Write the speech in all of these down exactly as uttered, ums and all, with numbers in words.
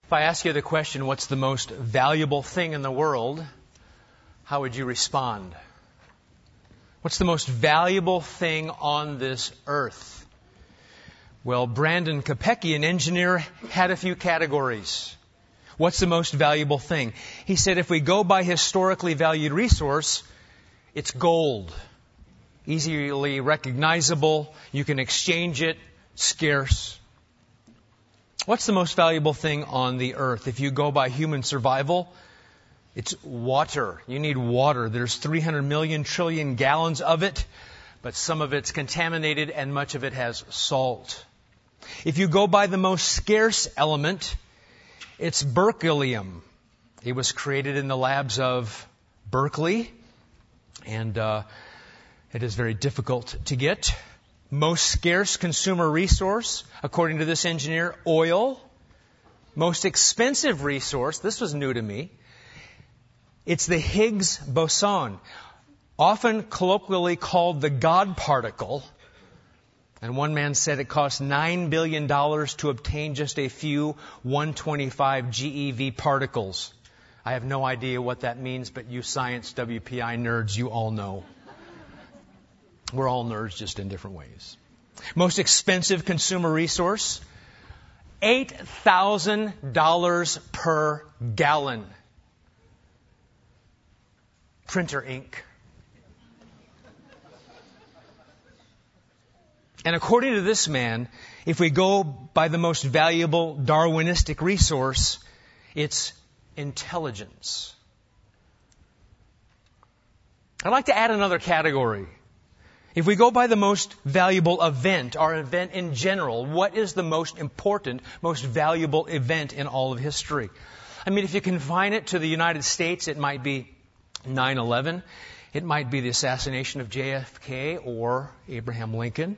If I ask you the question, what's the most valuable thing in the world, how would you respond? What's the most valuable thing on this earth? Well, Brandon Kopecky, an engineer, had a few categories. What's the most valuable thing? He said if we go by historically valued resource, it's gold. Easily recognizable, you can exchange it, scarce. What's the most valuable thing on the earth? If you go by human survival, it's water. You need water. There's three hundred million trillion gallons of it, but some of it's contaminated and much of it has salt. If you go by the most scarce element, it's berkelium. It was created in the labs of Berkeley, and uh, it is very difficult to get. Most scarce consumer resource, according to this engineer, oil. Most expensive resource, this was new to me, it's the Higgs boson, often colloquially called the God particle. And one man said it cost nine billion dollars to obtain just a few one twenty-five GeV particles. I have no idea what that means, but you science W P I nerds, you all know. We're all nerds, just in different ways. Most expensive consumer resource, eight thousand dollars per gallon. Printer ink. And according to this man, if we go by the most valuable Darwinistic resource, it's intelligence. I'd like to add another category. If we go by the most valuable event, or event in general, what is the most important, most valuable event in all of history? I mean, if you confine it to the United States, it might be nine eleven. It might be the assassination of J F K or Abraham Lincoln.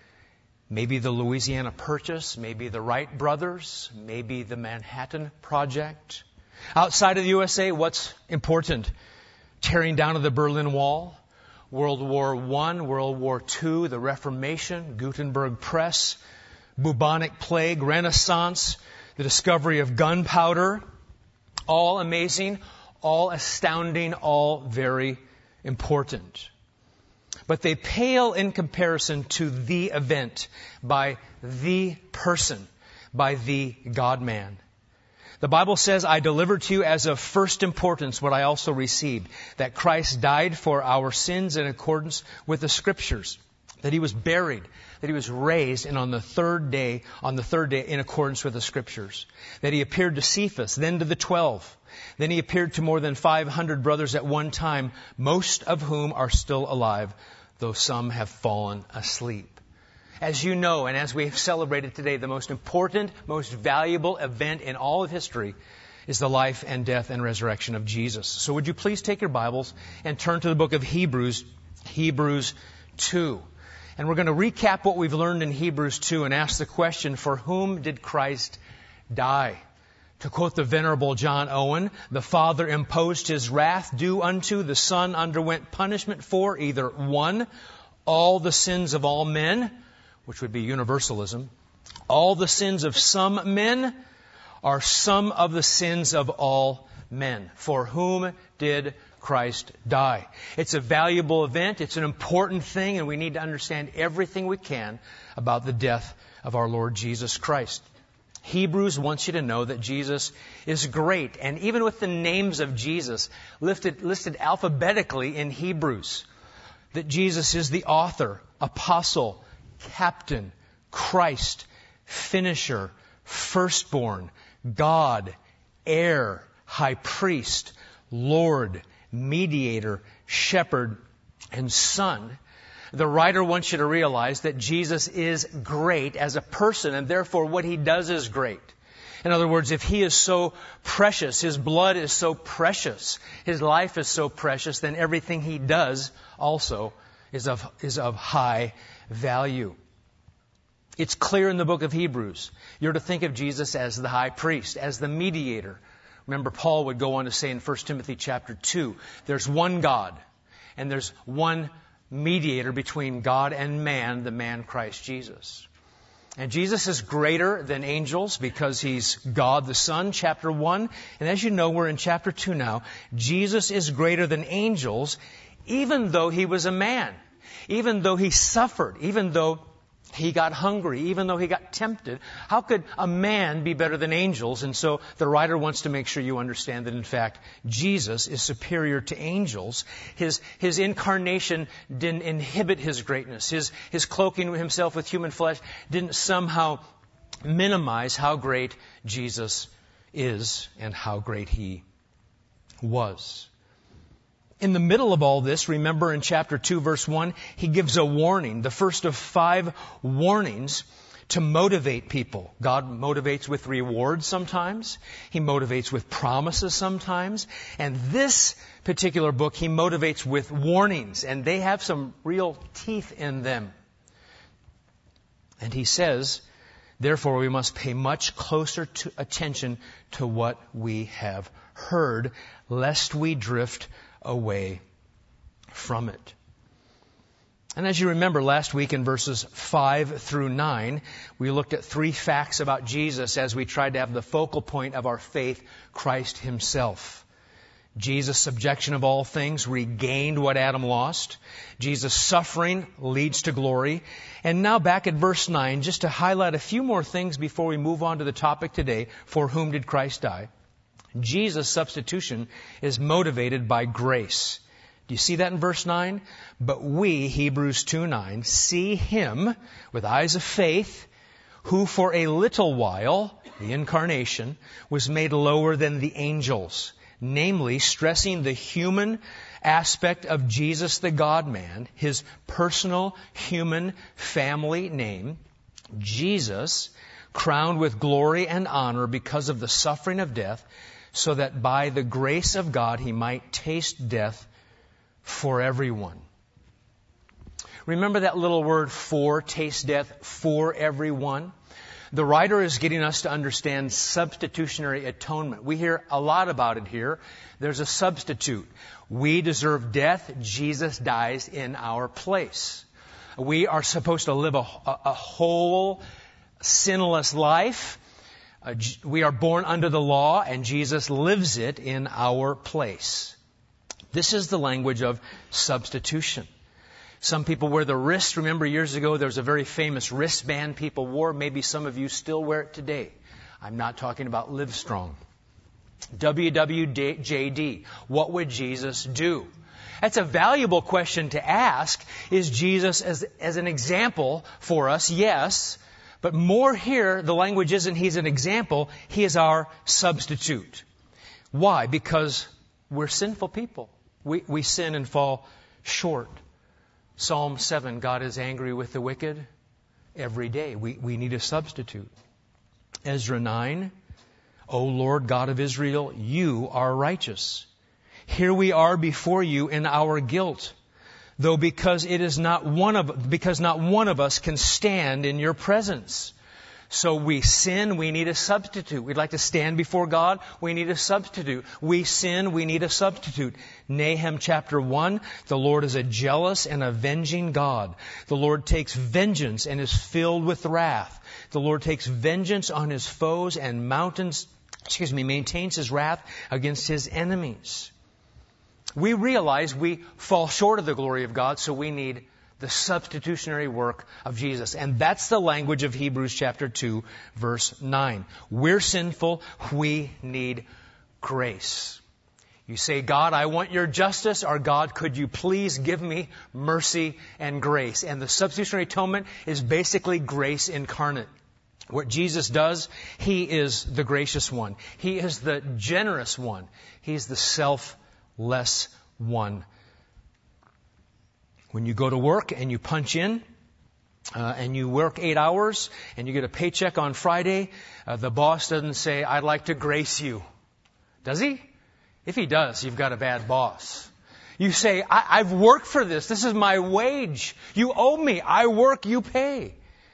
Maybe the Louisiana Purchase, maybe the Wright brothers, maybe the Manhattan Project. Outside of the U S A, what's important? Tearing down of the Berlin Wall, World War One, World War Two, the Reformation, Gutenberg Press, bubonic plague, Renaissance, the discovery of gunpowder. All amazing, all astounding, all very important. But they pale in comparison to the event by the person, by the God-man. The Bible says, I delivered to you as of first importance what I also received, that Christ died for our sins in accordance with the Scriptures, that He was buried, that He was raised, and on the third day, on the third day in accordance with the Scriptures, that He appeared to Cephas, then to the twelve. Then He appeared to more than five hundred brothers at one time, most of whom are still alive, though some have fallen asleep. As you know, and as we have celebrated today, the most important, most valuable event in all of history is the life and death and resurrection of Jesus. So would you please take your Bibles and turn to the book of Hebrews, Hebrews two. And we're going to recap what we've learned in Hebrews two and ask the question, for whom did Christ die? To quote the Venerable John Owen, the Father imposed His wrath due unto, the Son underwent punishment for either one, all the sins of all men, which would be universalism, all the sins of some men, are some of the sins of all men. For whom did Christ die? It's a valuable event. It's an important thing, and we need to understand everything we can about the death of our Lord Jesus Christ. Hebrews wants you to know that Jesus is great. And even with the names of Jesus listed, listed alphabetically in Hebrews, that Jesus is the author, apostle, captain, Christ, finisher, firstborn, God, heir, high priest, Lord, mediator, shepherd, and son. The writer wants you to realize that Jesus is great as a person, and therefore what He does is great. In other words, if He is so precious, His blood is so precious, His life is so precious, then everything He does also is of, is of high value. It's clear in the book of Hebrews. You're to think of Jesus as the high priest, as the mediator. Remember, Paul would go on to say in First Timothy chapter two, there's one God, and there's one mediator between God and man, the man Christ Jesus. And Jesus is greater than angels because He's God the Son, chapter one. And as you know, we're in chapter two now. Jesus is greater than angels, even though He was a man, even though He suffered, even though He got hungry, even though He got tempted. How could a man be better than angels? And so the writer wants to make sure you understand that, in fact, Jesus is superior to angels. His, his incarnation didn't inhibit His greatness. His, his cloaking Himself with human flesh didn't somehow minimize how great Jesus is and how great He was. In the middle of all this, remember in chapter two, verse one, He gives a warning, the first of five warnings to motivate people. God motivates with rewards sometimes. He motivates with promises sometimes. And this particular book, He motivates with warnings, and they have some real teeth in them. And He says, therefore, we must pay much closer to attention to what we have heard, lest we drift away from it. And as you remember, last week in verses five through nine, we looked at three facts about Jesus as we tried to have the focal point of our faith, Christ Himself. Jesus' subjection of all things regained what Adam lost. Jesus' suffering leads to glory. And now back at verse nine, just to highlight a few more things before we move on to the topic today, for whom did Christ die? Jesus' substitution is motivated by grace. Do you see that in verse nine? But we, Hebrews two nine, see Him with eyes of faith, who for a little while, the incarnation, was made lower than the angels, namely stressing the human aspect of Jesus the God-man, His personal human family name, Jesus, crowned with glory and honor because of the suffering of death, so that by the grace of God He might taste death for everyone. Remember that little word for, taste death for everyone? The writer is getting us to understand substitutionary atonement. We hear a lot about it here. There's a substitute. We deserve death. Jesus dies in our place. We are supposed to live a, a whole, sinless life. Uh, we are born under the law, and Jesus lives it in our place. This is the language of substitution. Some people wear the wrist. Remember years ago there was a very famous wristband people wore. Maybe some of you still wear it today. I'm not talking about Livestrong. W W J D. What would Jesus do? That's a valuable question to ask. Is Jesus as, as an example for us? Yes. But more here, the language isn't He's an example. He is our substitute. Why? Because we're sinful people. We, we sin and fall short. Psalm seven, God is angry with the wicked every day. We, we need a substitute. Ezra nine, O Lord God of Israel, You are righteous. Here we are before You in our guilt. Though because it is not one of, because not one of us can stand in Your presence. So we sin, we need a substitute. We'd like to stand before God, we need a substitute. We sin, we need a substitute. Nahum chapter one, the Lord is a jealous and avenging God. The Lord takes vengeance and is filled with wrath. The Lord takes vengeance on His foes and mountains, excuse me, maintains His wrath against His enemies. We realize we fall short of the glory of God, so we need the substitutionary work of Jesus. And that's the language of Hebrews chapter two, verse nine. We're sinful. We need grace. You say, God, I want Your justice, or God, could You please give me mercy and grace? And the substitutionary atonement is basically grace incarnate. What Jesus does, He is the gracious one. He is the generous one. He's the self less one. When you go to work and you punch in uh, and you work eight hours and you get a paycheck on Friday, uh, the boss doesn't say, I'd like to grace you. Does he? If he does, you've got a bad boss. You say, I- I've worked for this. This is my wage. You owe me. I work, you pay.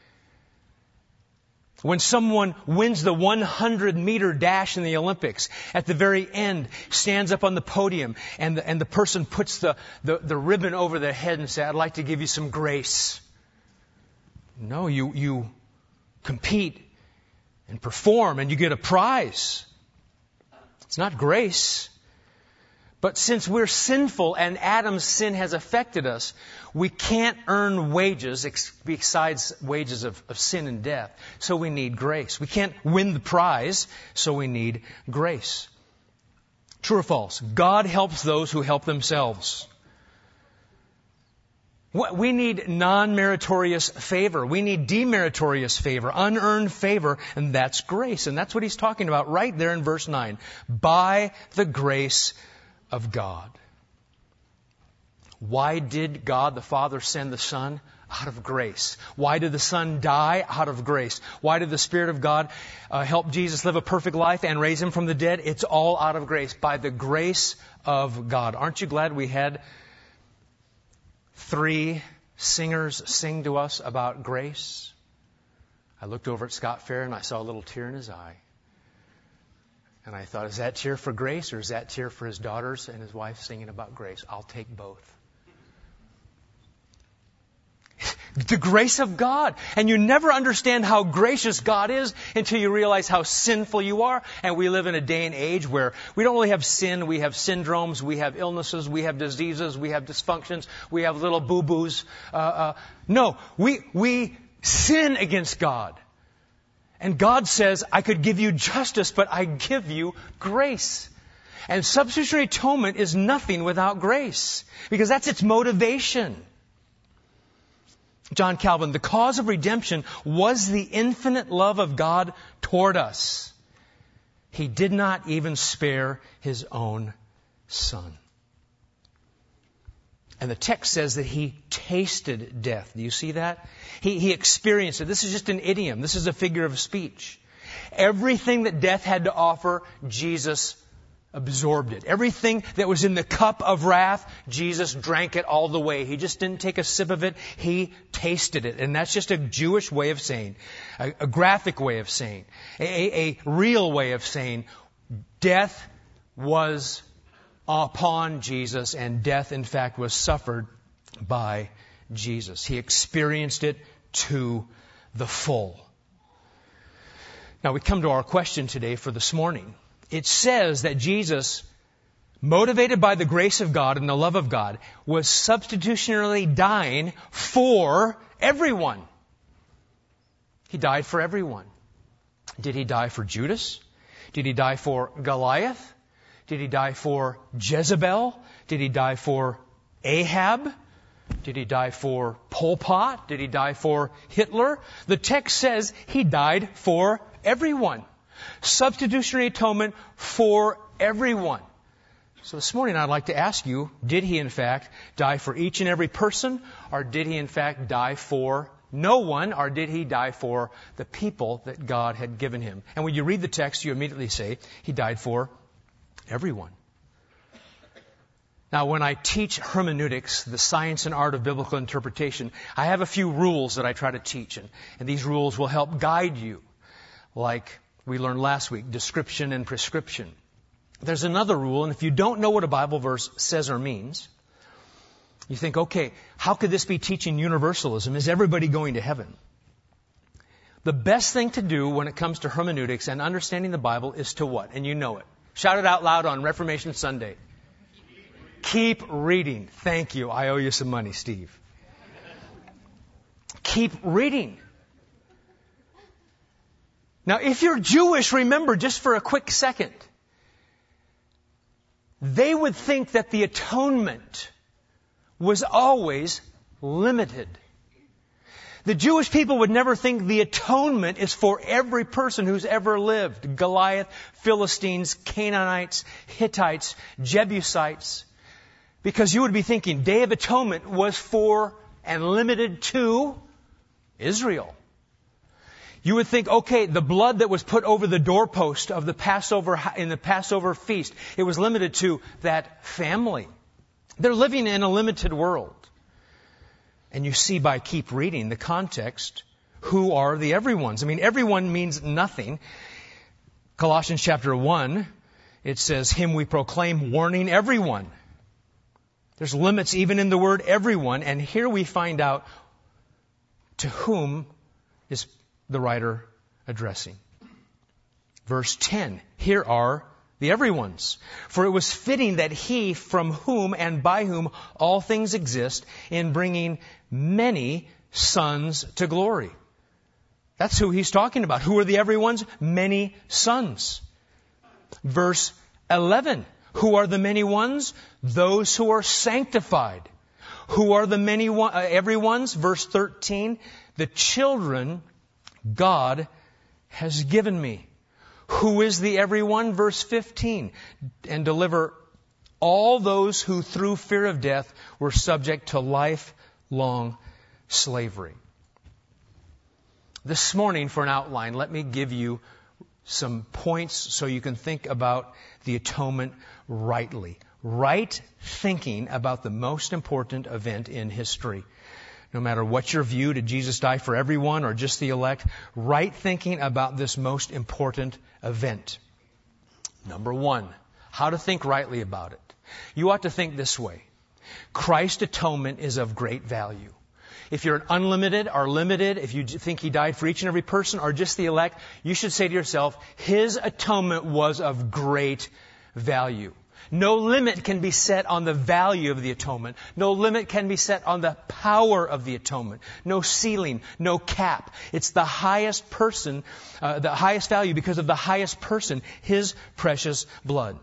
When someone wins the one hundred meter dash in the Olympics, at the very end, stands up on the podium, and the, and the person puts the, the, the ribbon over their head and says, I'd like to give you some grace. No, you, you compete and perform and you get a prize. It's not grace. But since we're sinful and Adam's sin has affected us, we can't earn wages ex- besides wages of, of sin and death. So we need grace. We can't win the prize, so we need grace. True or false? God helps those who help themselves. We need non-meritorious favor. We need demeritorious favor, unearned favor, and that's grace. And that's what he's talking about right there in verse nine. By the grace of God. Why did God the Father send the Son? Out of grace. Why did the Son die? Out of grace. Why did the Spirit of God uh, help Jesus live a perfect life and raise Him from the dead? It's all out of grace. By the grace of God. Aren't you glad we had three singers sing to us about grace? I looked over at Scott Fair and I saw a little tear in his eye. And I thought, is that tear for grace or is that tear for his daughters and his wife singing about grace? I'll take both. The grace of God. And you never understand how gracious God is until you realize how sinful you are. And we live in a day and age where we don't really have sin. We have syndromes. We have illnesses. We have diseases. We have dysfunctions. We have little boo-boos. Uh, uh, no, we, we sin against God. And God says, I could give you justice, but I give you grace. And substitutionary atonement is nothing without grace. Because that's its motivation. John Calvin, the cause of redemption was the infinite love of God toward us. He did not even spare His own Son. And the text says that He tasted death. Do you see that? He, he experienced it. This is just an idiom. This is a figure of speech. Everything that death had to offer, Jesus absorbed it. Everything that was in the cup of wrath, Jesus drank it all the way. He just didn't take a sip of it. He tasted it. And that's just a Jewish way of saying, a, a graphic way of saying, a, a, a real way of saying, death was upon Jesus, and death, in fact, was suffered by Jesus. He experienced it to the full. Now we come to our question today for this morning. It says that Jesus, motivated by the grace of God and the love of God, was substitutionarily dying for everyone. He died for everyone. Did He die for Judas? Did He die for Goliath? Did He die for Jezebel? Did He die for Ahab? Did He die for Pol Pot? Did He die for Hitler? The text says He died for everyone. Substitutionary atonement for everyone. So this morning I'd like to ask you, did He in fact die for each and every person? Or did He in fact die for no one? Or did He die for the people that God had given Him? And when you read the text, you immediately say, He died for everyone. Now, when I teach hermeneutics, the science and art of biblical interpretation, I have a few rules that I try to teach. And, and these rules will help guide you. Like we learned last week, description and prescription. There's another rule, and if you don't know what a Bible verse says or means, you think, okay, how could this be teaching universalism? Is everybody going to heaven? The best thing to do when it comes to hermeneutics and understanding the Bible is to what? And you know it. Shout it out loud on Reformation Sunday. Keep reading. Thank you. I owe you some money, Steve. Keep reading. Now, if you're Jewish, remember, just for a quick second, they would think that the atonement was always limited. The Jewish people would never think the atonement is for every person who's ever lived. Goliath, Philistines, Canaanites, Hittites, Jebusites. Because you would be thinking Day of Atonement was for and limited to Israel. You would think, okay, the blood that was put over the doorpost of the Passover, in the Passover feast, it was limited to that family. They're living in a limited world. And you see by keep reading the context, who are the everyones? I mean, everyone means nothing. Colossians chapter one, it says, Him we proclaim, warning everyone. There's limits even in the word everyone. And here we find out to whom is the writer addressing? Verse ten, here are the everyone's. For it was fitting that he, from whom and by whom all things exist, in bringing many sons to glory. That's who he's talking about. Who are the everyone's? Many sons. Verse eleven, who are the many ones? Those who are sanctified. Who are the many one, uh, everyone's? Verse thirteen, the children God has given me. Who is the everyone? Verse fifteen, and deliver all those who through fear of death were subject to lifelong slavery. This morning, for an outline, let me give you some points so you can think about the atonement rightly. Right thinking about the most important event in history. No matter what your view, did Jesus die for everyone or just the elect? Right thinking about this most important event. Number one, how to think rightly about it. You ought to think this way. Christ's atonement is of great value. If you're an unlimited or limited, if you think He died for each and every person or just the elect, you should say to yourself, His atonement was of great value. No limit can be set on the value of the atonement. No limit can be set on the power of the atonement. No ceiling, no cap. It's the highest person, uh, the highest value because of the highest person, His precious blood.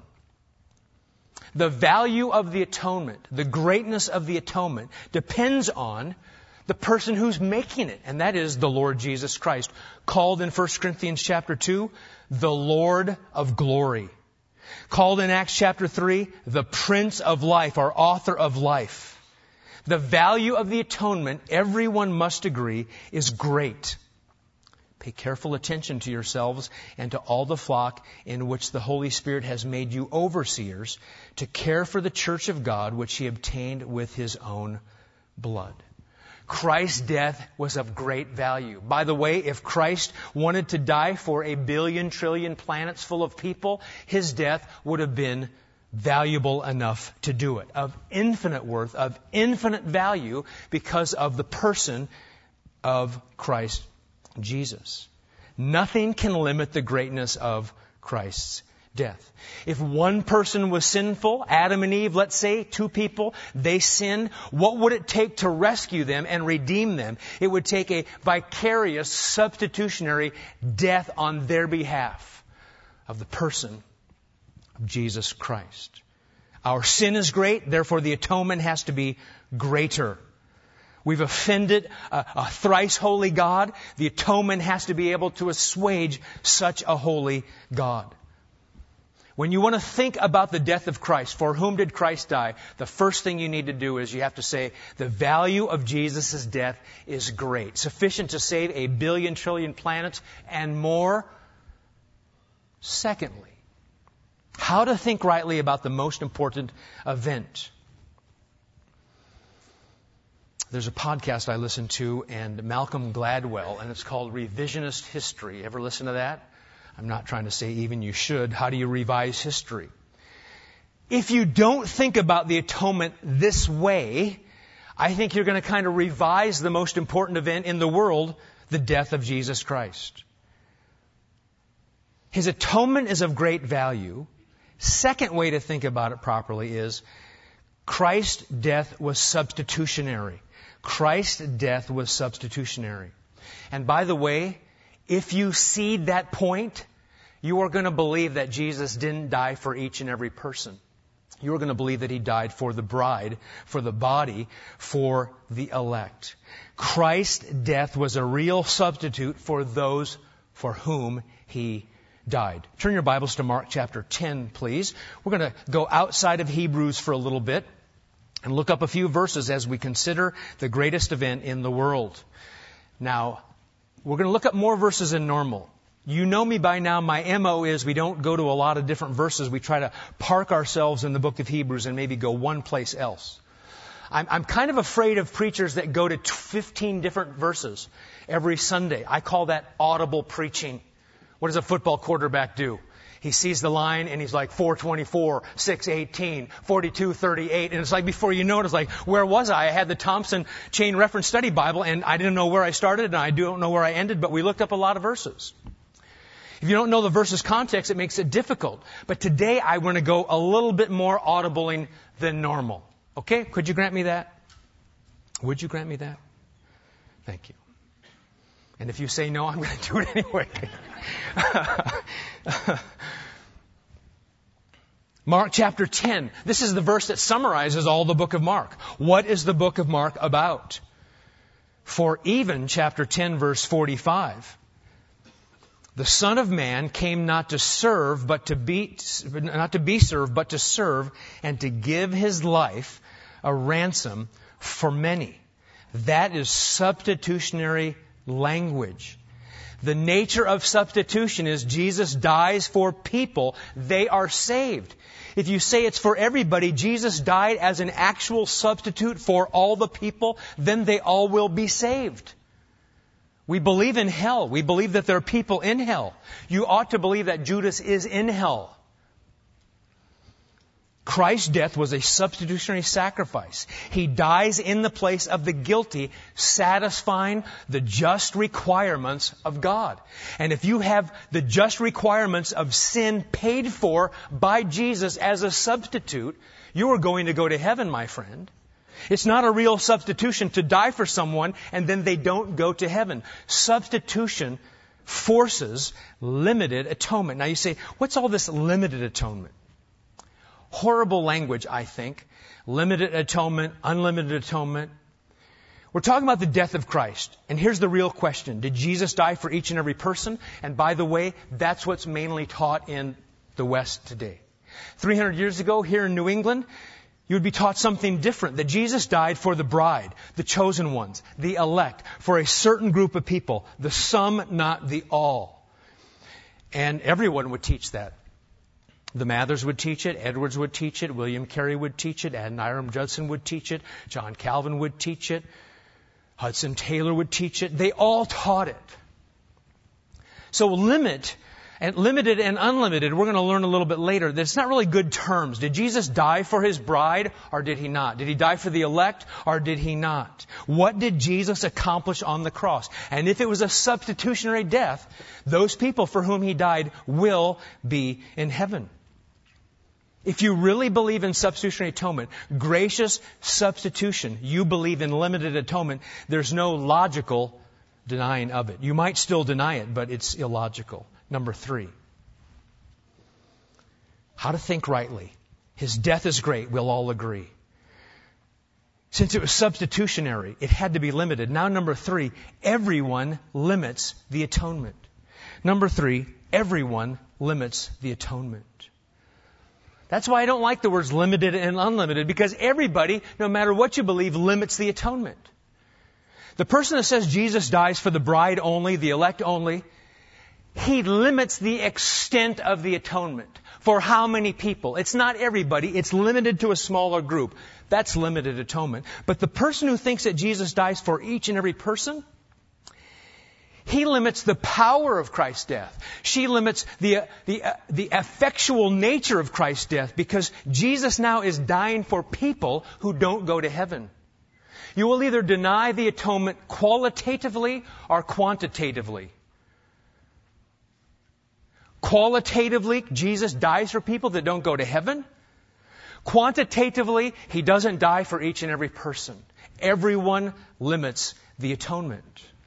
The value of the atonement, the greatness of the atonement, depends on the person who's making it, and that is the Lord Jesus Christ, called in First Corinthians chapter two, the Lord of glory. Called in Acts chapter three, the Prince of Life, or author of life. The value of the atonement, everyone must agree, is great. Pay careful attention to yourselves and to all the flock in which the Holy Spirit has made you overseers to care for the church of God, which He obtained with His own blood. Christ's death was of great value. By the way, if Christ wanted to die for a billion trillion planets full of people, His death would have been valuable enough to do it. Of infinite worth, of infinite value, because of the person of Christ Jesus. Nothing can limit the greatness of Christ's death. If one person was sinful, Adam and Eve, let's say, two people, they sinned, what would it take to rescue them and redeem them? It would take a vicarious, substitutionary death on their behalf of the person of Jesus Christ. Our sin is great, therefore the atonement has to be greater. We've offended a, a thrice holy God. The atonement has to be able to assuage such a holy God. When you want to think about the death of Christ, for whom did Christ die? The first thing you need to do is you have to say, the value of Jesus' death is great. Sufficient to save a billion trillion planets and more. Secondly, how to think rightly about the most important event. There's a podcast I listen to, and Malcolm Gladwell, and it's called Revisionist History. Ever listen to that? I'm not trying to say even you should. How do you revise history? If you don't think about the atonement this way, I think you're going to kind of revise the most important event in the world, the death of Jesus Christ. His atonement is of great value. Second way to think about it properly is Christ's death was substitutionary. Christ's death was substitutionary. And by the way, if you cede that point, you are going to believe that Jesus didn't die for each and every person. You are going to believe that He died for the bride, for the body, for the elect. Christ's death was a real substitute for those for whom He died. Turn your Bibles to Mark chapter ten, please. We're going to go outside of Hebrews for a little bit and look up a few verses as we consider the greatest event in the world. Now, we're going to look up more verses than normal. You know me by now. My M O is we don't go to a lot of different verses. We try to park ourselves in the book of Hebrews and maybe go one place else. I'm, I'm kind of afraid of preachers that go to fifteen different verses every Sunday. I call that audible preaching. What does a football quarterback do? He sees the line and he's like four twenty-four, six eighteen, forty-two thirty-eight. And it's like before you know it, it's like, where was I? I had the Thompson Chain Reference Study Bible and I didn't know where I started and I don't know where I ended, but we looked up a lot of verses. If you don't know the verse's context, it makes it difficult. But today I want to go a little bit more audibling than normal. Okay? Could you grant me that? Would you grant me that? Thank you. And if you say no, I'm going to do it anyway. Mark chapter ten. This is the verse that summarizes all the book of Mark. What is the book of Mark about? For even chapter ten, verse forty-five. The Son of Man came not to serve, but to be, not to be served, but to serve and to give His life a ransom for many. That is substitutionary language. The nature of substitution is Jesus dies for people. They are saved. If you say it's for everybody, Jesus died as an actual substitute for all the people, then they all will be saved. We believe in hell. We believe that there are people in hell. You ought to believe that Judas is in hell. Christ's death was a substitutionary sacrifice. He dies in the place of the guilty, satisfying the just requirements of God. And if you have the just requirements of sin paid for by Jesus as a substitute, you are going to go to heaven, my friend. It's not a real substitution to die for someone and then they don't go to heaven. Substitution forces limited atonement. Now you say, what's all this limited atonement? Horrible language, I think. Limited atonement, unlimited atonement. We're talking about the death of Christ. And here's the real question. Did Jesus die for each and every person? And by the way, that's what's mainly taught in the West today. three hundred years ago, here in New England, you would be taught something different. That Jesus died for the bride, the chosen ones, the elect, for a certain group of people. The some, not the all. And everyone would teach that. The Mathers would teach it, Edwards would teach it, William Carey would teach it, Adoniram Judson would teach it, John Calvin would teach it, Hudson Taylor would teach it. They all taught it. So limit, and limited and unlimited, we're going to learn a little bit later, that it's not really good terms. Did Jesus die for His bride or did He not? Did He die for the elect or did He not? What did Jesus accomplish on the cross? And if it was a substitutionary death, those people for whom He died will be in heaven. If you really believe in substitutionary atonement, gracious substitution, you believe in limited atonement, there's no logical denying of it. You might still deny it, but it's illogical. Number three, how to think rightly. His death is great, we'll all agree. Since it was substitutionary, it had to be limited. Now number three, everyone limits the atonement. Number three, everyone limits the atonement. That's why I don't like the words limited and unlimited, because everybody, no matter what you believe, limits the atonement. The person that says Jesus dies for the bride only, the elect only, he limits the extent of the atonement. For how many people? It's not everybody. It's limited to a smaller group. That's limited atonement. But the person who thinks that Jesus dies for each and every person, he limits the power of Christ's death. She limits the, the, uh, the effectual nature of Christ's death, because Jesus now is dying for people who don't go to heaven. You will either deny the atonement qualitatively or quantitatively. Qualitatively, Jesus dies for people that don't go to heaven. Quantitatively, He doesn't die for each and every person. Everyone limits the atonement.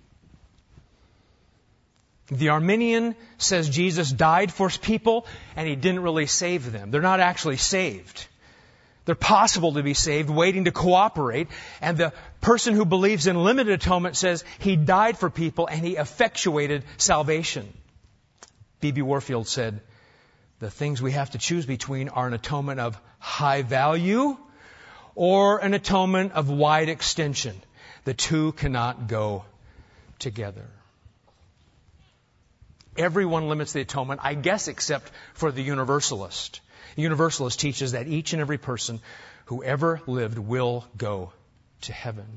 The Arminian says Jesus died for people and He didn't really save them. They're not actually saved. They're possible to be saved, waiting to cooperate. And the person who believes in limited atonement says He died for people and He effectuated salvation. B B Warfield said, the things we have to choose between are an atonement of high value or an atonement of wide extension. The two cannot go together. Everyone limits the atonement, I guess, except for the Universalist. The Universalist teaches that each and every person who ever lived will go to heaven.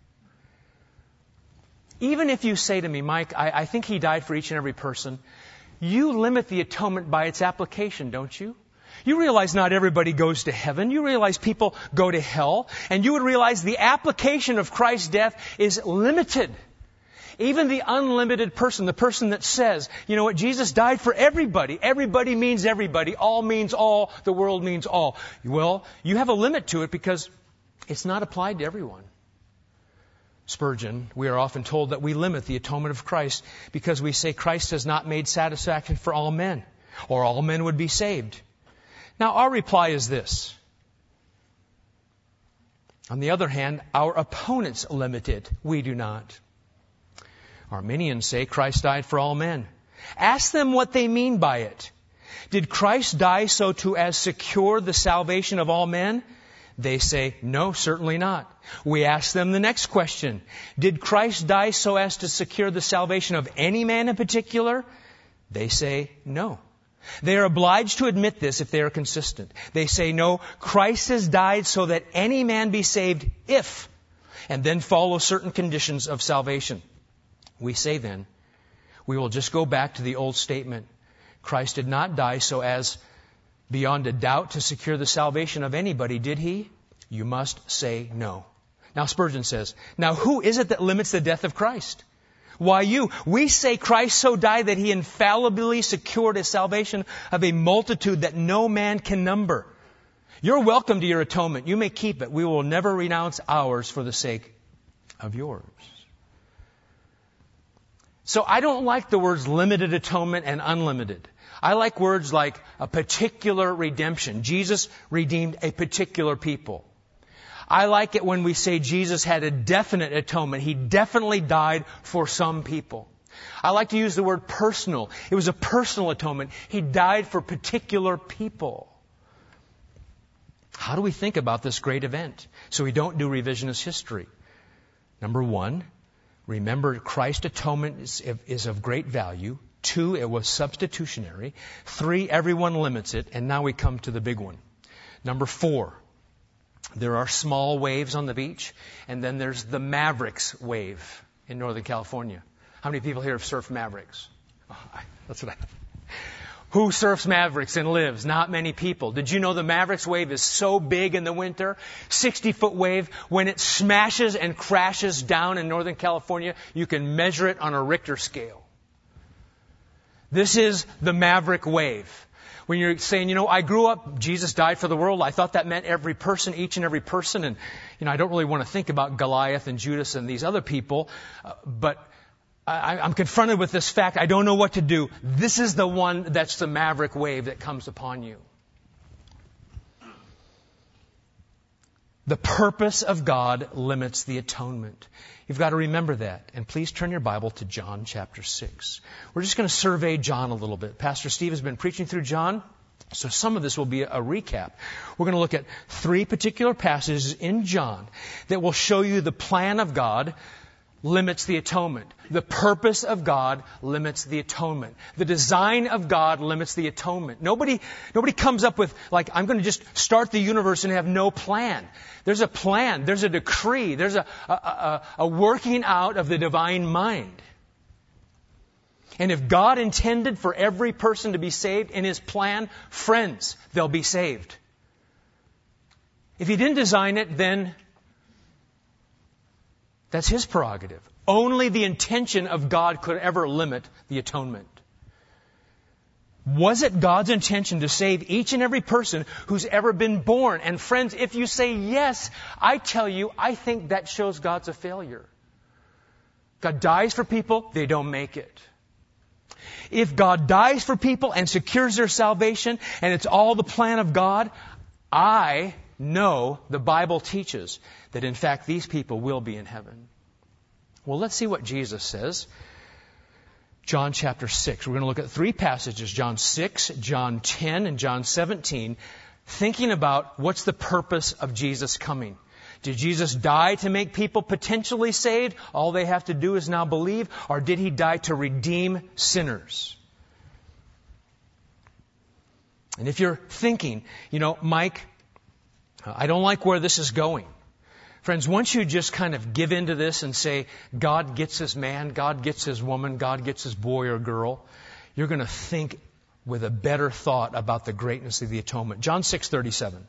Even if you say to me, Mike, I, I think He died for each and every person, you limit the atonement by its application, don't you? You realize not everybody goes to heaven. You realize people go to hell. And you would realize the application of Christ's death is limited. Even the unlimited person, the person that says, you know what, Jesus died for everybody. Everybody means everybody. All means all. The world means all. Well, you have a limit to it because it's not applied to everyone. Spurgeon, we are often told that we limit the atonement of Christ because we say Christ has not made satisfaction for all men, or all men would be saved. Now, our reply is this. On the other hand, our opponents limit it. We do not. Arminians say Christ died for all men. Ask them what they mean by it. Did Christ die so to as secure the salvation of all men? They say, no, certainly not. We ask them the next question. Did Christ die so as to secure the salvation of any man in particular? They say, no. They are obliged to admit this if they are consistent. They say, no, Christ has died so that any man be saved if, and then follow certain conditions of salvation. We say then, we will just go back to the old statement. Christ did not die so as beyond a doubt to secure the salvation of anybody, did he? You must say no. Now Spurgeon says, now who is it that limits the death of Christ? Why you? We say Christ so died that he infallibly secured a salvation of a multitude that no man can number. You're welcome to your atonement. You may keep it. We will never renounce ours for the sake of yours. So I don't like the words limited atonement and unlimited. I like words like a particular redemption. Jesus redeemed a particular people. I like it when we say Jesus had a definite atonement. He definitely died for some people. I like to use the word personal. It was a personal atonement. He died for particular people. How do we think about this great event so we don't do revisionist history? Number one, remember, Christ's atonement is, is of great value. Two, it was substitutionary. Three, everyone limits it. And now we come to the big one. Number four, there are small waves on the beach. And then there's the Mavericks wave in Northern California. How many people here have surfed Mavericks? Oh, that's what I... Who surfs Mavericks and lives? Not many people. Did you know the Mavericks wave is so big in the winter? sixty-foot wave. When it smashes and crashes down in Northern California, you can measure it on a Richter scale. This is the Maverick wave. When you're saying, you know, I grew up, Jesus died for the world. I thought that meant every person, each and every person. And, you know, I don't really want to think about Goliath and Judas and these other people. Uh, but I, I'm confronted with this fact. I don't know what to do. This is the one that's the Maverick wave that comes upon you. The purpose of God limits the atonement. You've got to remember that. And please turn your Bible to John chapter six. We're just going to survey John a little bit. Pastor Steve has been preaching through John, so some of this will be a recap. We're going to look at three particular passages in John that will show you the plan of God limits the atonement. The purpose of God limits the atonement. The design of God limits the atonement. Nobody, nobody comes up with, like, I'm going to just start the universe and have no plan. There's a plan. There's a decree. There's a, a, a, a working out of the divine mind. And if God intended for every person to be saved in His plan, friends, they'll be saved. If He didn't design it, then that's His prerogative. Only the intention of God could ever limit the atonement. Was it God's intention to save each and every person who's ever been born? And friends, if you say yes, I tell you, I think that shows God's a failure. God dies for people, they don't make it. If God dies for people and secures their salvation, and it's all the plan of God, I know the Bible teaches that in fact these people will be in heaven. Well, let's see what Jesus says. John chapter six. We're going to look at three passages, John six, John ten, and John seventeen, thinking about what's the purpose of Jesus coming. Did Jesus die to make people potentially saved? All they have to do is now believe. Or did He die to redeem sinners? And if you're thinking, you know, Mike, I don't like where this is going. Friends, once you just kind of give into this and say, God gets His man, God gets His woman, God gets His boy or girl, you're going to think with a better thought about the greatness of the atonement. John six thirty-seven.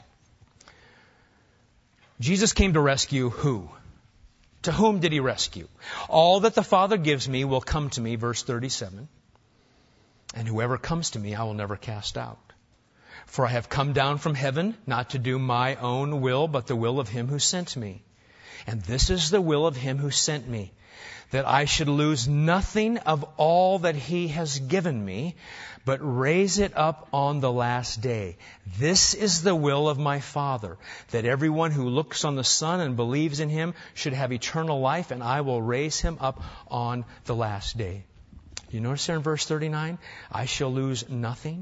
Jesus came to rescue who? To whom did He rescue? All that the Father gives me will come to me, verse thirty-seven. And whoever comes to me, I will never cast out. For I have come down from heaven, not to do my own will, but the will of Him who sent me. And this is the will of Him who sent me, that I should lose nothing of all that He has given me, but raise it up on the last day. This is the will of my Father, that everyone who looks on the Son and believes in Him should have eternal life, and I will raise him up on the last day. You notice there in verse thirty-nine, I shall lose nothing.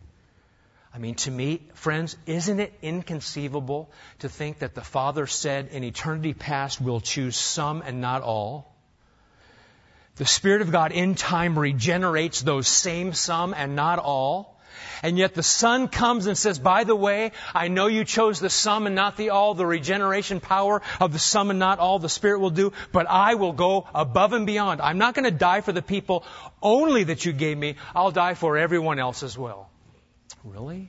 I mean, to me, friends, isn't it inconceivable to think that the Father said in eternity past, we'll choose some and not all? The Spirit of God in time regenerates those same some and not all. And yet the Son comes and says, by the way, I know you chose the some and not the all. The regeneration power of the some and not all the Spirit will do. But I will go above and beyond. I'm not going to die for the people only that you gave me. I'll die for everyone else as well. Really?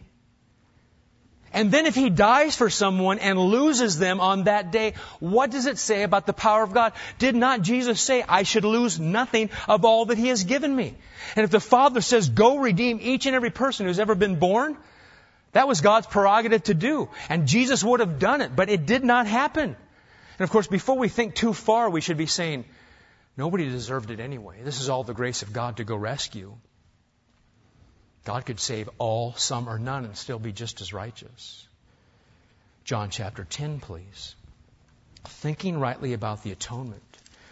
And then if He dies for someone and loses them on that day, what does it say about the power of God? Did not Jesus say, I should lose nothing of all that He has given me? And if the Father says, go redeem each and every person who's ever been born, that was God's prerogative to do. And Jesus would have done it, but it did not happen. And of course, before we think too far, we should be saying, nobody deserved it anyway. This is all the grace of God to go rescue. God could save all, some, or none and still be just as righteous. John chapter ten, please. Thinking rightly about the atonement.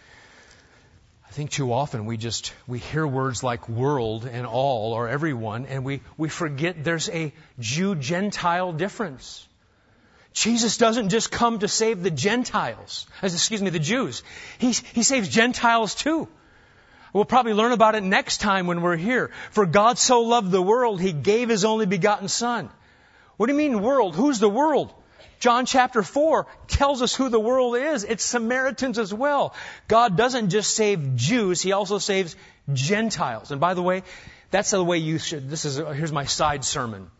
I think too often we just, we hear words like world and all or everyone, and we, we forget there's a Jew-Gentile difference. Jesus doesn't just come to save the Gentiles, excuse me, the Jews. He, he saves Gentiles too. We'll probably learn about it next time when we're here. For God so loved the world, He gave His only begotten Son. What do you mean world? Who's the world? John chapter four tells us who the world is. It's Samaritans as well. God doesn't just save Jews, He also saves Gentiles. And by the way, that's the way you should, this is, here's my side sermon.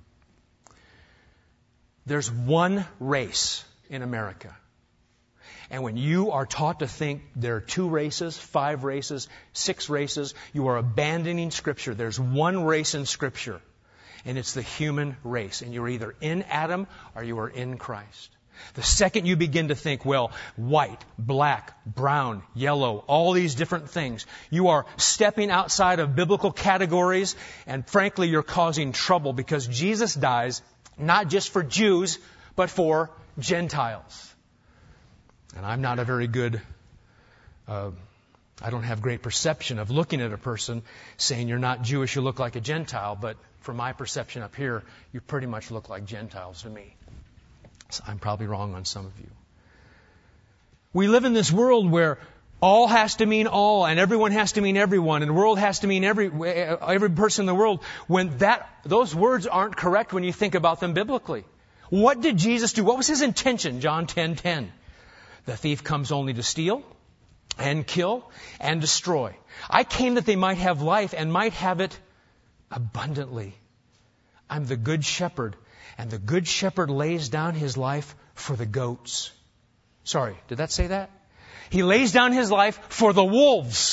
There's one race in America. And when you are taught to think there are two races, five races, six races, you are abandoning Scripture. There's one race in Scripture, and it's the human race. And you're either in Adam or you are in Christ. The second you begin to think, well, white, black, brown, yellow, all these different things, you are stepping outside of biblical categories, and frankly, you're causing trouble because Jesus dies not just for Jews, but for Gentiles. And I'm not a very good, uh, I don't have great perception of looking at a person saying you're not Jewish, you look like a Gentile. But from my perception up here, you pretty much look like Gentiles to me. So I'm probably wrong on some of you. We live in this world where all has to mean all, and everyone has to mean everyone, and the world has to mean every every person in the world. When that those words aren't correct when you think about them biblically. What did Jesus do? What was His intention? John ten ten. The thief comes only to steal and kill and destroy. I came that they might have life and might have it abundantly. I'm the good shepherd, and the good shepherd lays down his life for the goats. Sorry, did that say that? He lays down his life for the wolves.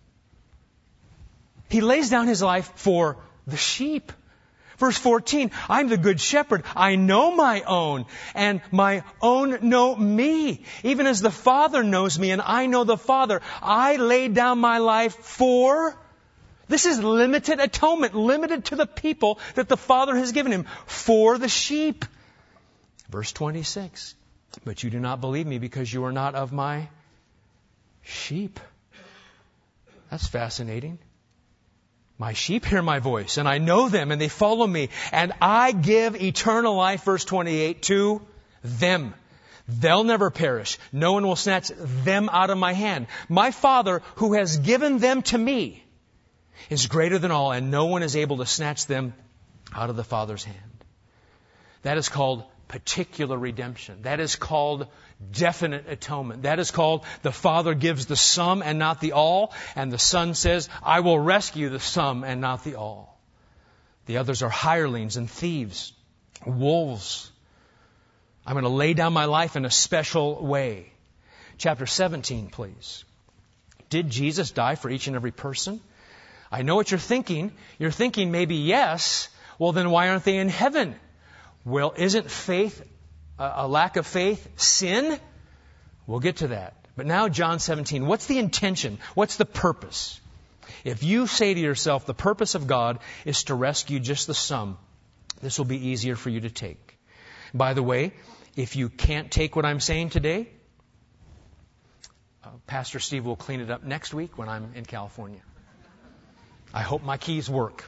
He lays down his life for the sheep. Verse fourteen, I'm the good shepherd. I know my own, and my own know me. Even as the Father knows me, and I know the Father. I lay down my life for... This is limited atonement, limited to the people that the Father has given Him. For the sheep. Verse twenty-six, but you do not believe me because you are not of my sheep. That's fascinating. My sheep hear my voice, and I know them, and they follow me. And I give eternal life, verse twenty-eight, to them. They'll never perish. No one will snatch them out of my hand. My Father, who has given them to me, is greater than all, and no one is able to snatch them out of the Father's hand. That is called particular redemption. That is called definite atonement. That is called the Father gives the sum and not the all, and the Son says, I will rescue the sum and not the all. The others are hirelings and thieves, wolves. I'm going to lay down my life in a special way. Chapter seventeen, please. Did Jesus die for each and every person? I know what you're thinking. You're thinking maybe yes. Well, then why aren't they in heaven? Well, isn't faith, a lack of faith, sin? We'll get to that. But now John seventeen. What's the intention? What's the purpose? If you say to yourself, the purpose of God is to rescue just the sum, this will be easier for you to take. By the way, if you can't take what I'm saying today, uh, Pastor Steve will clean it up next week when I'm in California. I hope my keys work.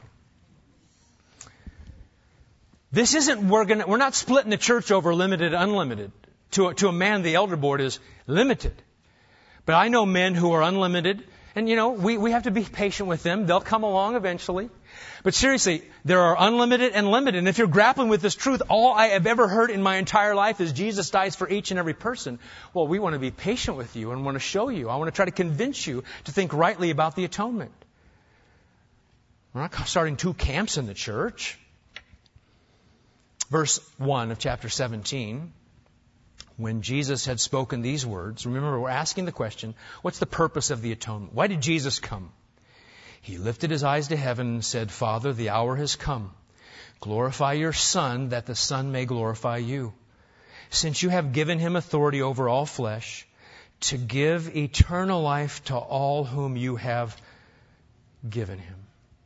This isn't, we're gonna, we're not splitting the church over limited, unlimited. To a, to a man, the elder board is limited. But I know men who are unlimited, and you know, we, we have to be patient with them. They'll come along eventually. But seriously, there are unlimited and limited. And if you're grappling with this truth, all I have ever heard in my entire life is Jesus dies for each and every person. Well, we want to be patient with you and want to show you. I want to try to convince you to think rightly about the atonement. We're not starting two camps in the church. Verse one of chapter seventeen, when Jesus had spoken these words, remember we're asking the question, what's the purpose of the atonement? Why did Jesus come? He lifted his eyes to heaven and said, Father, the hour has come. Glorify your Son, that the Son may glorify you. Since you have given him authority over all flesh, to give eternal life to all whom you have given him.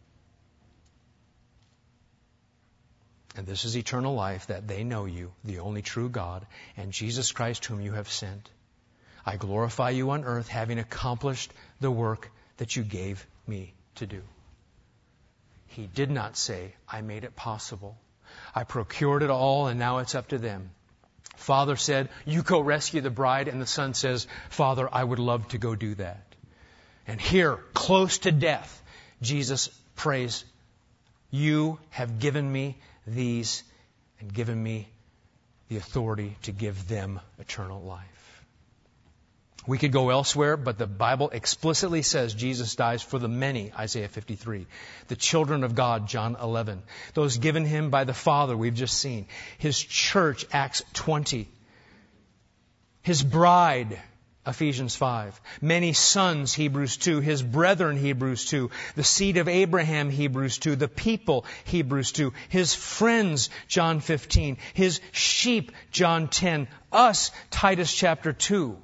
And this is eternal life, that they know you, the only true God, and Jesus Christ whom you have sent. I glorify you on earth, having accomplished the work that you gave me to do. He did not say, I made it possible. I procured it all, and now it's up to them. Father said, you go rescue the bride, and the Son says, Father, I would love to go do that. And here, close to death, Jesus prays, you have given me these and given me the authority to give them eternal life. We could go elsewhere, but the Bible explicitly says Jesus dies for the many, Isaiah fifty-three. The children of God, John eleven. Those given him by the Father, we've just seen. His church, Acts twenty. His bride, Ephesians five. Many sons, Hebrews two. His brethren, Hebrews two. The seed of Abraham, Hebrews two. The people, Hebrews two. His friends, John fifteen. His sheep, John ten. Us, Titus chapter two.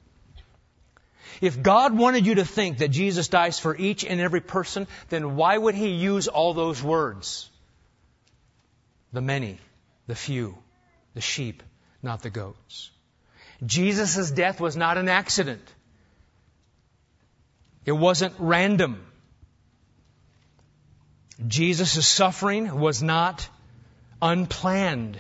If God wanted you to think that Jesus dies for each and every person, then why would He use all those words? The many, the few, the sheep, not the goats. Jesus' death was not an accident. It wasn't random. Jesus' suffering was not unplanned.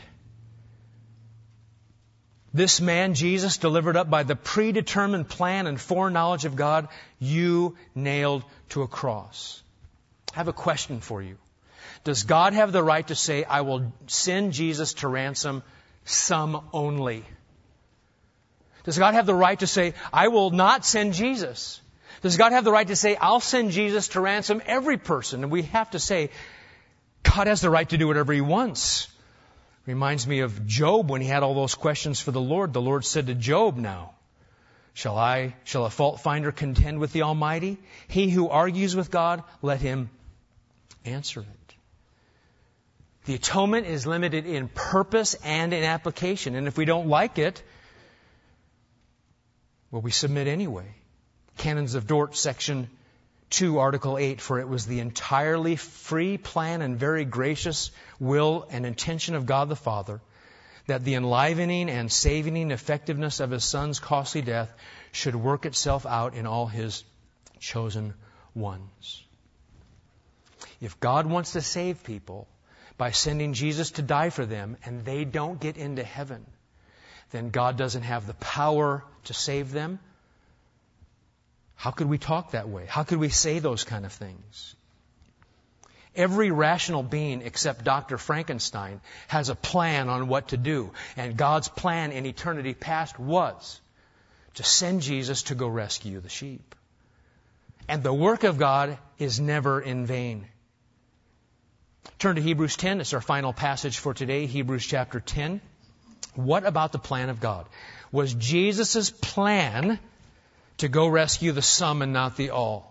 This man, Jesus, delivered up by the predetermined plan and foreknowledge of God, you nailed to a cross. I have a question for you. Does God have the right to say, I will send Jesus to ransom some only? Does God have the right to say, I will not send Jesus? Does God have the right to say, I'll send Jesus to ransom every person? And we have to say, God has the right to do whatever He wants. Reminds me of Job when he had all those questions for the Lord. The Lord said to Job now, Shall I, shall a fault finder contend with the Almighty? He who argues with God, let him answer it. The atonement is limited in purpose and in application. And if we don't like it, well, we submit anyway. Canons of Dort, section two, article eight, for it was the entirely free plan and very gracious will and intention of God the Father that the enlivening and saving effectiveness of His Son's costly death should work itself out in all His chosen ones. If God wants to save people by sending Jesus to die for them and they don't get into heaven, then God doesn't have the power to save them. How could we talk that way? How could we say those kind of things? Every rational being except Doctor Frankenstein has a plan on what to do. And God's plan in eternity past was to send Jesus to go rescue the sheep. And the work of God is never in vain. Turn to Hebrews ten. It's our final passage for today, Hebrews chapter ten. What about the plan of God? Was Jesus' plan to go rescue the some and not the all?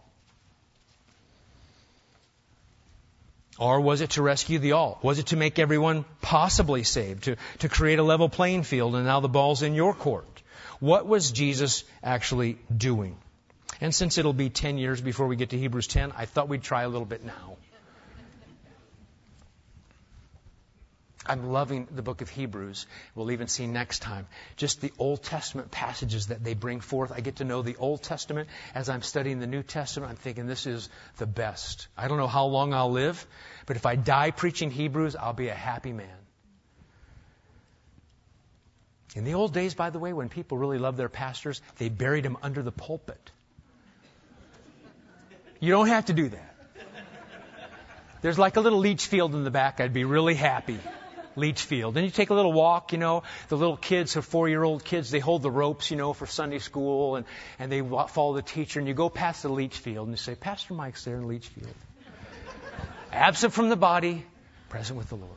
Or was it to rescue the all? Was it to make everyone possibly saved? To, to create a level playing field and now the ball's in your court? What was Jesus actually doing? And since it'll be ten years before we get to Hebrews ten, I thought we'd try a little bit now. I'm loving the book of Hebrews. We'll even see next time. Just the Old Testament passages that they bring forth. I get to know the Old Testament. As I'm studying the New Testament, I'm thinking this is the best. I don't know how long I'll live, but if I die preaching Hebrews, I'll be a happy man. In the old days, by the way, when people really loved their pastors, they buried them under the pulpit. You don't have to do that. There's like a little leach field in the back. I'd be really happy. Leach field. Then you take a little walk, you know, the little kids, the four-year-old kids, they hold the ropes, you know, for Sunday school, and, and they follow the teacher, and you go past the leach field, and you say, Pastor Mike's there in the leach field. Absent from the body, present with the Lord.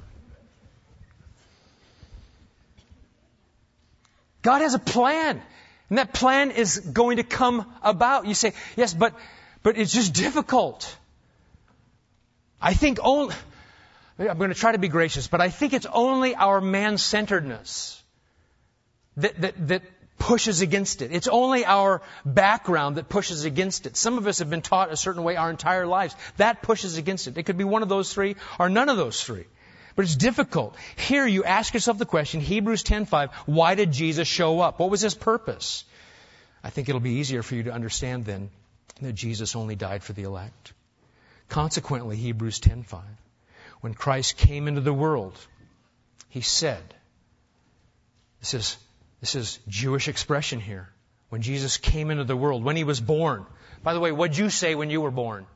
God has a plan, and that plan is going to come about. You say, yes, but, but it's just difficult. I think only... I'm going to try to be gracious, but I think it's only our man-centeredness that, that, that pushes against it. It's only our background that pushes against it. Some of us have been taught a certain way our entire lives. That pushes against it. It could be one of those three or none of those three. But it's difficult. Here you ask yourself the question, Hebrews ten five, why did Jesus show up? What was His purpose? I think it'll be easier for you to understand then that Jesus only died for the elect. Consequently, Hebrews ten five. When Christ came into the world, He said, this is, this is Jewish expression here. When Jesus came into the world, when He was born. By the way, what'd you say when you were born?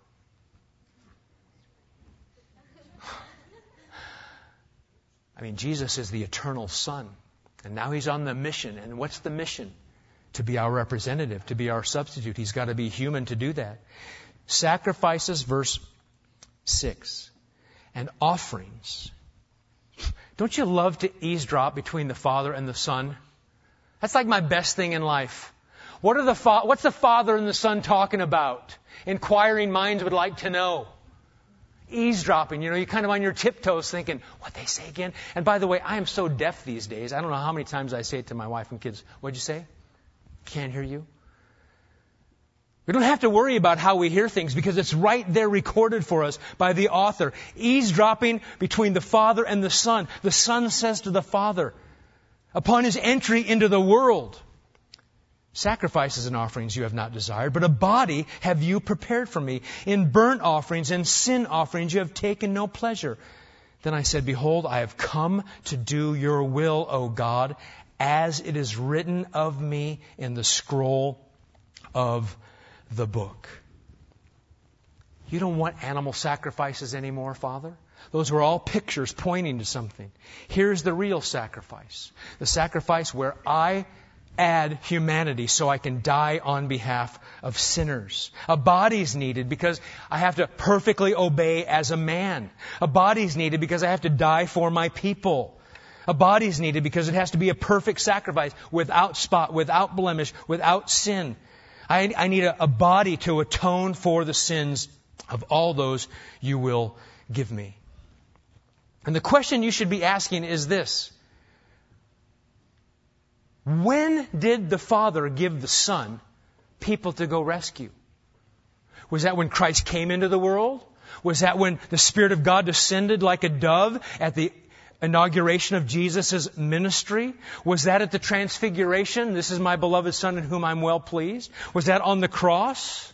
I mean, Jesus is the eternal Son. And now He's on the mission. And what's the mission? To be our representative, to be our substitute. He's got to be human to do that. Sacrifices, verse six. And offerings. Don't you love to eavesdrop between the Father and the Son? That's like my best thing in life. What are the fa- What's the Father and the Son talking about? Inquiring minds would like to know. Eavesdropping, you know, you're kind of on your tiptoes thinking, what they say again? And by the way, I am so deaf these days. I don't know how many times I say it to my wife and kids. What'd you say? Can't hear you. We don't have to worry about how we hear things because it's right there recorded for us by the author. Eavesdropping between the Father and the Son. The Son says to the Father, upon His entry into the world, sacrifices and offerings you have not desired, but a body have you prepared for me. In burnt offerings and sin offerings you have taken no pleasure. Then I said, behold, I have come to do your will, O God, as it is written of me in the scroll of the book. You don't want animal sacrifices anymore, Father? Those were all pictures pointing to something. Here's the real sacrifice. The sacrifice where I add humanity so I can die on behalf of sinners. A body's needed because I have to perfectly obey as a man. A body's needed because I have to die for my people. A body's needed because it has to be a perfect sacrifice without spot, without blemish, without sin. I, I need a, a body to atone for the sins of all those you will give me. And the question you should be asking is this. When did the Father give the Son people to go rescue? Was that when Christ came into the world? Was that when the Spirit of God descended like a dove at the inauguration of Jesus' ministry? Was that at the Transfiguration? This is my beloved Son in whom I'm well pleased. Was that on the cross?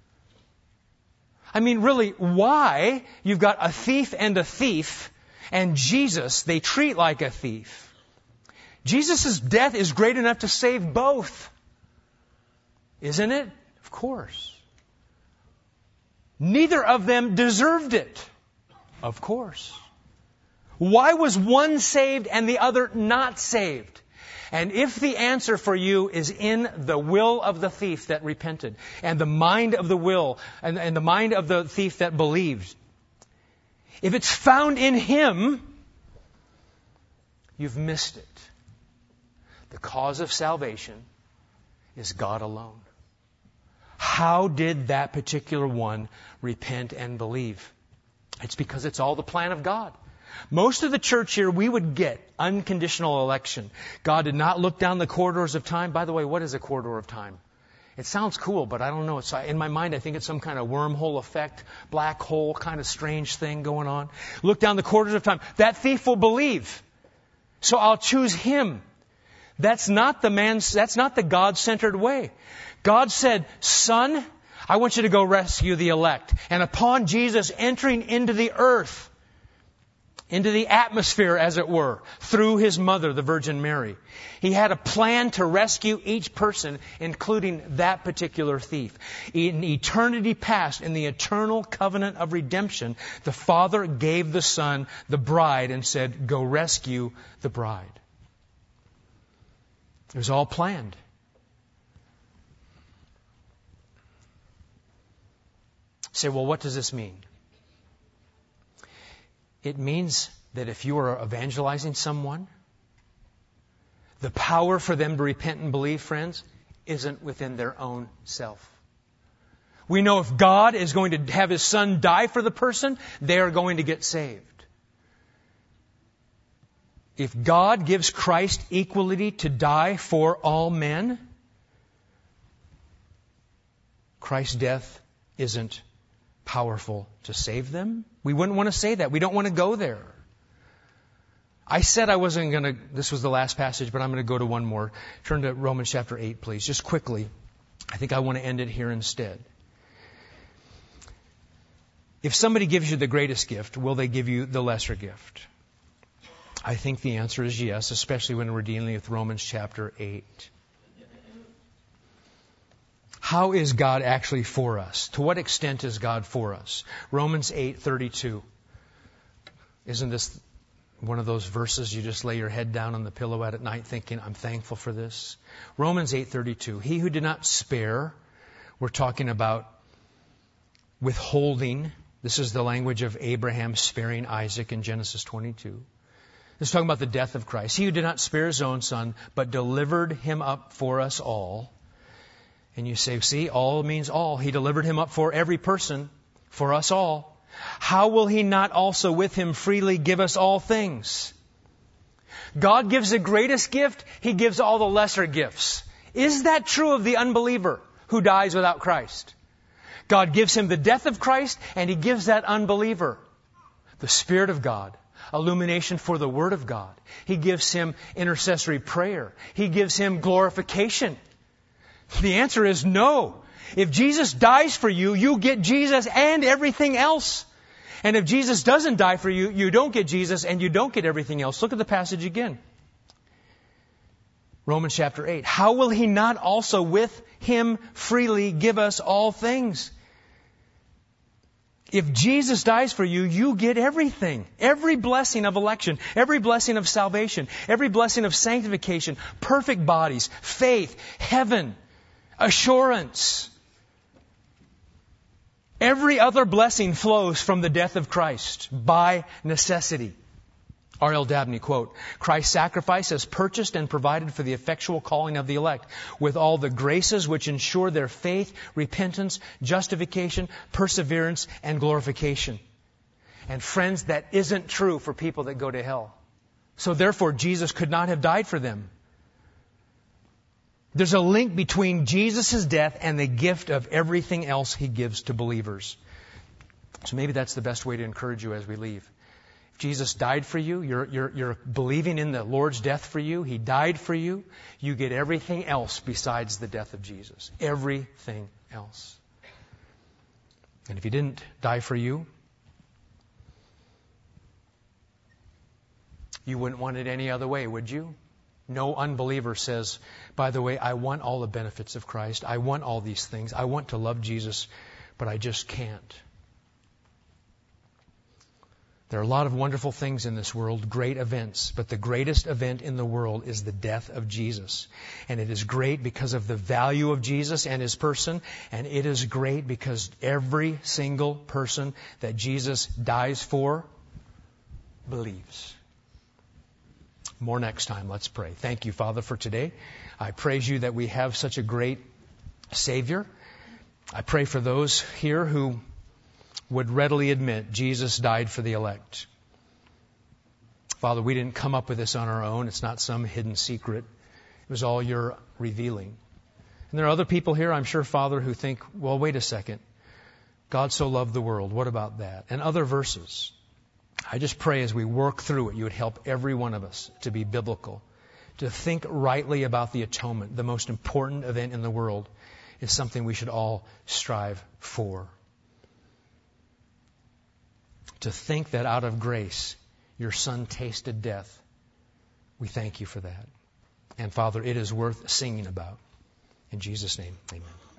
I mean, really, why? You've got a thief and a thief, and Jesus, they treat like a thief. Jesus' death is great enough to save both. Isn't it? Of course. Neither of them deserved it. Of course. Why was one saved and the other not saved? And if the answer for you is in the will of the thief that repented, and the mind of the will, and, and the mind of the thief that believed, if it's found in him, you've missed it. The cause of salvation is God alone. How did that particular one repent and believe? It's because it's all the plan of God. Most of the church here, we would get unconditional election. God did not look down the corridors of time. By the way, what is a corridor of time? It sounds cool, but I don't know. It's, in my mind, I think it's some kind of wormhole effect, black hole kind of strange thing going on. Look down the corridors of time. That thief will believe. So I'll choose him. That's not the man's, that's not the God-centered way. God said, son, I want you to go rescue the elect. And upon Jesus entering into the earth, into the atmosphere, as it were, through his mother, the Virgin Mary, he had a plan to rescue each person, including that particular thief. In eternity past, in the eternal covenant of redemption, the Father gave the Son the bride and said, go rescue the bride. It was all planned. Say, well, what does this mean? It means that if you are evangelizing someone, the power for them to repent and believe, friends, isn't within their own self. We know if God is going to have His Son die for the person, they are going to get saved. If God gives Christ equality to die for all men, Christ's death isn't powerful to save them. We wouldn't want to say that. We don't want to go there. I said I wasn't going to, this was the last passage, but I'm going to go to one more. Turn to Romans chapter eight, please. Just quickly. I think I want to end it here instead. If somebody gives you the greatest gift, will they give you the lesser gift? I think the answer is yes, especially when we're dealing with Romans chapter eight. How is God actually for us? To what extent is God for us? Romans eight thirty-two. Isn't this one of those verses you just lay your head down on the pillow at at night thinking, I'm thankful for this? Romans eight thirty-two. He who did not spare, we're talking about withholding. This is the language of Abraham sparing Isaac in Genesis twenty-two. This is talking about the death of Christ. He who did not spare His own Son, but delivered Him up for us all. And you say, see, all means all. He delivered Him up for every person, for us all. How will He not also with Him freely give us all things? God gives the greatest gift. He gives all the lesser gifts. Is that true of the unbeliever who dies without Christ? God gives him the death of Christ, and He gives that unbeliever the Spirit of God, illumination for the Word of God. He gives him intercessory prayer. He gives him glorification. The answer is no. If Jesus dies for you, you get Jesus and everything else. And if Jesus doesn't die for you, you don't get Jesus and you don't get everything else. Look at the passage again. Romans chapter eight. How will He not also with Him freely give us all things? If Jesus dies for you, you get everything. Every blessing of election, every blessing of salvation, every blessing of sanctification, perfect bodies, faith, heaven, assurance. Every other blessing flows from the death of Christ by necessity. R L Dabney, quote, Christ's sacrifice has purchased and provided for the effectual calling of the elect with all the graces which ensure their faith, repentance, justification, perseverance, and glorification. And friends, that isn't true for people that go to hell. So therefore, Jesus could not have died for them. There's a link between Jesus' death and the gift of everything else He gives to believers. So maybe that's the best way to encourage you as we leave. If Jesus died for you, you're, you're, you're believing in the Lord's death for you. He died for you. You get everything else besides the death of Jesus. Everything else. And if He didn't die for you, you wouldn't want it any other way, would you? No unbeliever says, by the way, I want all the benefits of Christ. I want all these things. I want to love Jesus, but I just can't. There are a lot of wonderful things in this world, great events, but the greatest event in the world is the death of Jesus. And it is great because of the value of Jesus and His person, and it is great because every single person that Jesus dies for believes. More next time. Let's pray. Thank you, Father, for today. I praise you that we have such a great Savior. I pray for those here who would readily admit Jesus died for the elect. Father, we didn't come up with this on our own. It's not some hidden secret. It was all your revealing. And there are other people here, I'm sure, Father, who think, well, wait a second. God so loved the world. What about that? And other verses. I just pray as we work through it, you would help every one of us to be biblical, to think rightly about the atonement. The most important event in the world is something we should all strive for. To think that out of grace, your Son tasted death. We thank you for that. And Father, it is worth singing about. In Jesus' name, amen.